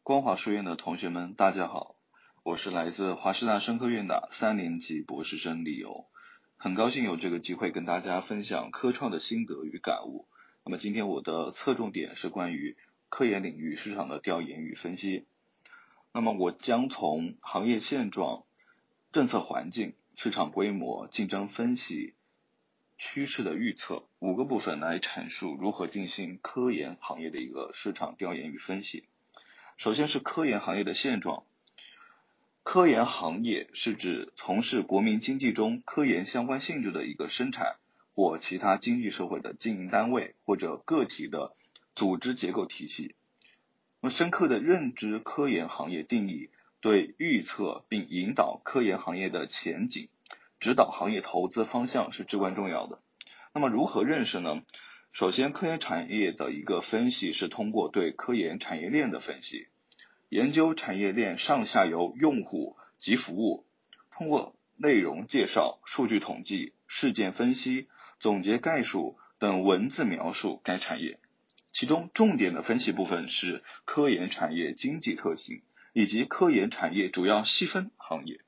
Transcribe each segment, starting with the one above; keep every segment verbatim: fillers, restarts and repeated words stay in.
光华书院的同学们，大家好，我是来自华师大商科院的三年级博士生李游，很高兴有这个机会跟大家分享科创的心得与感悟。那么今天我的侧重点是关于科研领域市场的调研与分析。那么我将从行业现状、政策环境、市场规模、竞争分析、趋势的预测五个部分来阐述如何进行科研行业的一个市场调研与分析。首先是科研行业的现状。科研行业是指从事国民经济中科研相关性质的一个生产或其他经济社会的经营单位或者个体的组织结构体系。那么深刻的认知科研行业定义，对预测并引导科研行业的前景，指导行业投资方向是至关重要的。那么如何认识呢？首先，科研产业的一个分析是通过对科研产业链的分析，研究产业链上下游用户及服务，通过内容介绍、数据统计、事件分析、总结概述等文字描述该产业。其中重点的分析部分是科研产业经济特性以及科研产业主要细分行业。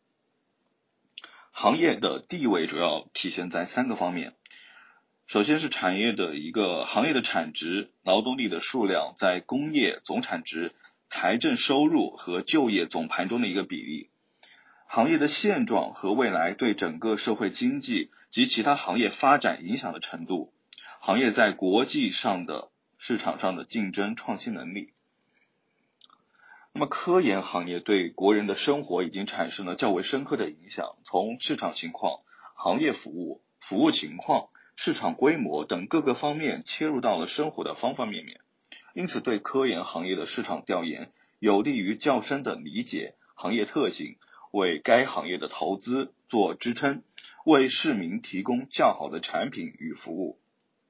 行业的地位主要体现在三个方面。首先是产业的一个行业的产值，劳动力的数量在工业总产值、财政收入和就业总盘中的一个比例。行业的现状和未来对整个社会经济及其他行业发展影响的程度。行业在国际上的市场上的竞争创新能力。那么科研行业对国人的生活已经产生了较为深刻的影响，从市场情况、行业服务、服务情况、市场规模等各个方面切入到了生活的方方面面。因此对科研行业的市场调研有利于较深的理解行业特性，为该行业的投资做支撑，为市民提供较好的产品与服务。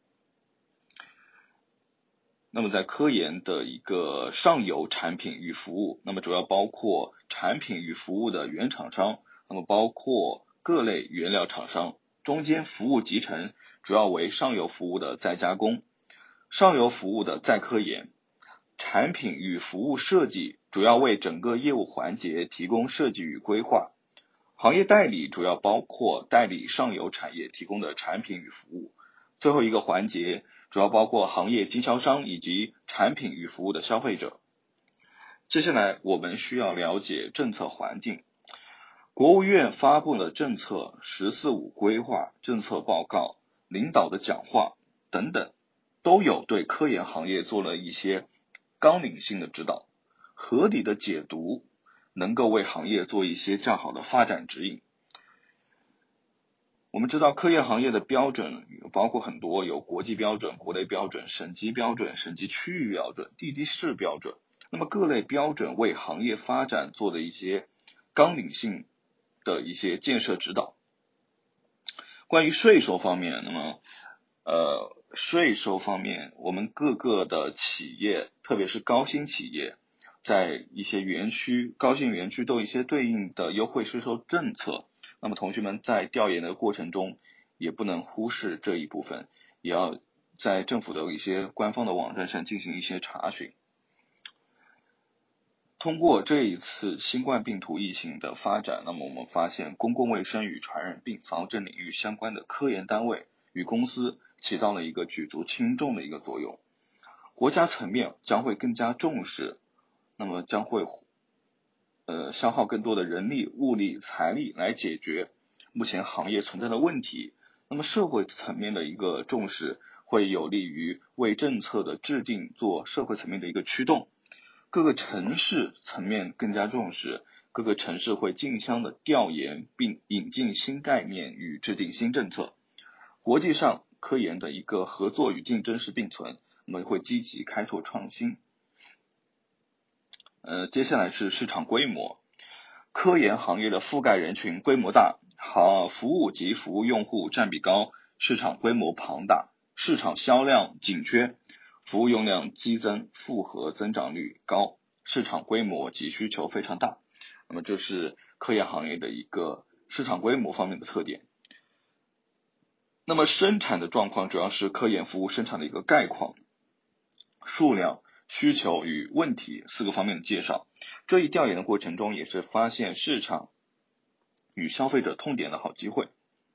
那么在科研的一个上游产品与服务，那么主要包括产品与服务的原厂商，那么包括各类原料厂商，中间服务集成主要为上游服务的再加工，上游服务的再科研，产品与服务设计主要为整个业务环节提供设计与规划，行业代理主要包括代理上游产业提供的产品与服务，最后一个环节主要包括行业经销商以及产品与服务的消费者。接下来我们需要了解政策环境。国务院发布了政策、十四五规划、政策报告、领导的讲话等等，都有对科研行业做了一些纲领性的指导，合理的解读能够为行业做一些较好的发展指引。我们知道科研行业的标准包括很多，有国际标准、国内标准、省级标准、省级区域标准、地级市标准。那么各类标准为行业发展做的一些纲领性的一些建设指导。关于税收方面，那么呃税收方面，我们各个的企业，特别是高新企业，在一些园区、高新园区都有一些对应的优惠税收政策。那么同学们在调研的过程中也不能忽视这一部分，也要在政府的一些官方的网站上进行一些查询。通过这一次新冠病毒疫情的发展，那么我们发现公共卫生与传染病防治领域相关的科研单位与公司起到了一个举足轻重的一个作用。国家层面将会更加重视，那么将会呃，消耗更多的人力、物力、财力来解决目前行业存在的问题。那么社会层面的一个重视，会有利于为政策的制定做社会层面的一个驱动。各个城市层面更加重视，各个城市会竞相的调研并引进新概念与制定新政策。国际上科研的一个合作与竞争是并存，我们会积极开拓创新。呃，接下来是市场规模。科研行业的覆盖人群规模大，好服务及服务用户占比高，市场规模庞大，市场销量紧缺，服务用量激增，复合增长率高，市场规模及需求非常大。那么这是科研行业的一个市场规模方面的特点。那么生产的状况主要是科研服务生产的一个概况，数量需求与问题四个方面的介绍。这一调研的过程中，也是发现市场与消费者痛点的好机会。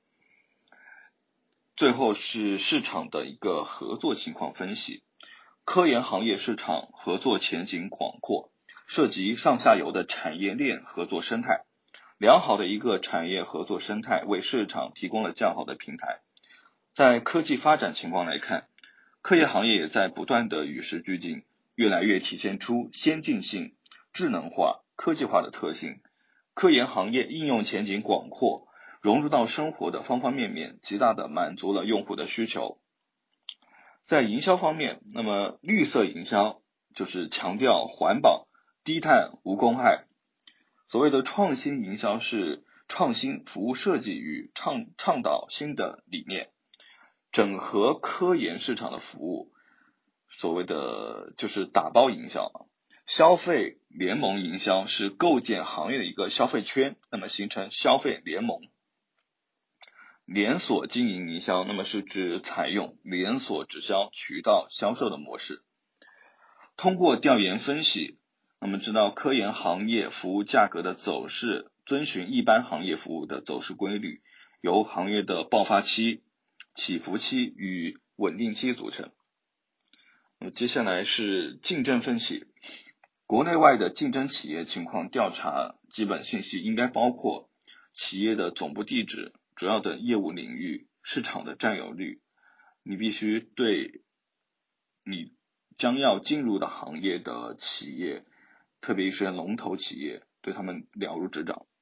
最后是市场的一个合作情况分析。科研行业市场合作前景广阔，涉及上下游的产业链合作生态。良好的一个产业合作生态为市场提供了较好的平台。在科技发展情况来看，科研行业也在不断的与时俱进，越来越体现出先进性、智能化、科技化的特性。科研行业应用前景广阔，融入到生活的方方面面，极大的满足了用户的需求。在营销方面，那么绿色营销就是强调环保、低碳、无公害。所谓的创新营销是创新服务设计与倡倡导新的理念，整合科研市场的服务，所谓的就是打包营销。消费联盟营销是构建行业的一个消费圈，那么形成消费联盟。连锁经营营销，那么是指采用连锁直销渠道销售的模式。通过调研分析，那么知道科研行业服务价格的走势遵循一般行业服务的走势规律，由行业的爆发期、起伏期与稳定期组成。那么接下来是竞争分析。国内外的竞争企业情况调查基本信息应该包括企业的总部地址、主要的业务领域、市场的占有率。你必须对你将要进入的行业的企业，特别是龙头企业，对他们了如指掌。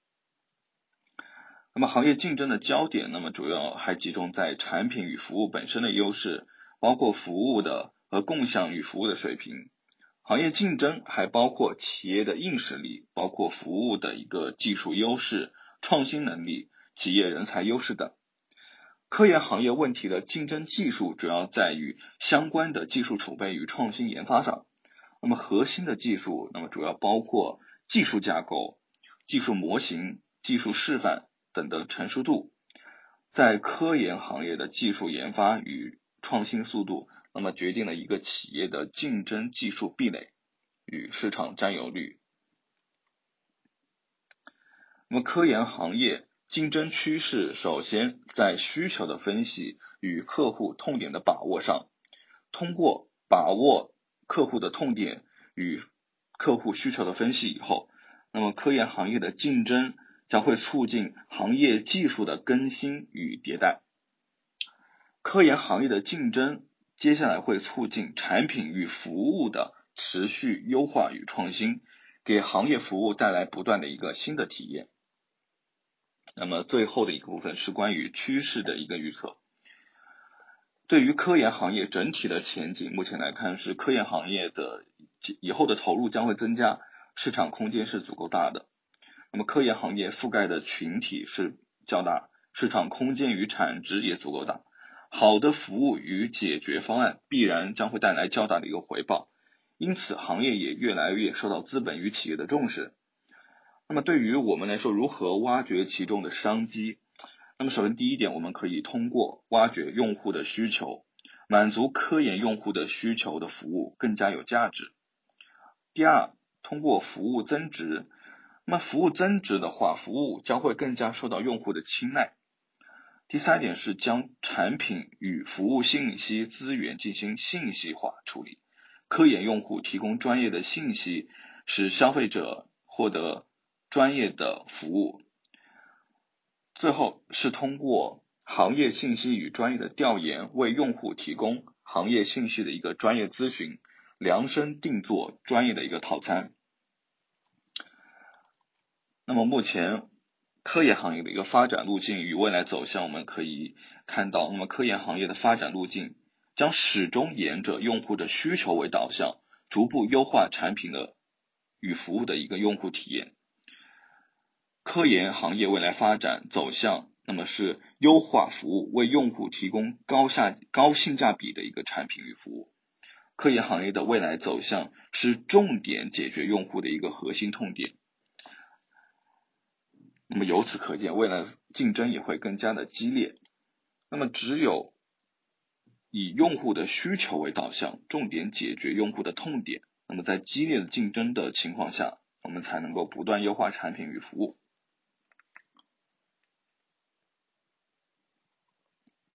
那么行业竞争的焦点，那么主要还集中在产品与服务本身的优势，包括服务的和共享与服务的水平。行业竞争还包括企业的硬实力，包括服务的一个技术优势、创新能力、企业人才优势等。科研行业问题的竞争技术主要在于相关的技术储备与创新研发上。那么核心的技术，那么主要包括技术架构、技术模型、技术示范等的成熟度。在科研行业的技术研发与创新速度，那么决定了一个企业的竞争技术壁垒与市场占有率。那么科研行业竞争趋势，首先在需求的分析与客户痛点的把握上，通过把握客户的痛点与客户需求的分析以后，那么科研行业的竞争将会促进行业技术的更新与迭代。科研行业的竞争接下来会促进产品与服务的持续优化与创新，给行业服务带来不断的一个新的体验。那么最后的一个部分是关于趋势的一个预测。对于科研行业整体的前景，目前来看是科研行业的以后的投入将会增加，市场空间是足够大的。那么科研行业覆盖的群体是较大，市场空间与产值也足够大。好的服务与解决方案必然将会带来较大的一个回报，因此行业也越来越受到资本与企业的重视。那么对于我们来说，如何挖掘其中的商机？那么首先第一点，我们可以通过挖掘用户的需求，满足科研用户的需求的服务更加有价值。第二，通过服务增值，那么服务增值的话，服务将会更加受到用户的青睐。第三点是将产品与服务信息资源进行信息化处理，科研用户提供专业的信息，使消费者获得专业的服务。最后是通过行业信息与专业的调研，为用户提供行业信息的一个专业咨询，量身定做专业的一个套餐。那么目前科研行业的一个发展路径与未来走向，我们可以看到，那么科研行业的发展路径将始终沿着用户的需求为导向，逐步优化产品的与服务的一个用户体验。科研行业未来发展走向，那么是优化服务，为用户提供高下高性价比的一个产品与服务。科研行业的未来走向是重点解决用户的一个核心痛点。那么由此可见，未来竞争也会更加的激烈。那么只有以用户的需求为导向，重点解决用户的痛点。那么在激烈的竞争的情况下，我们才能够不断优化产品与服务。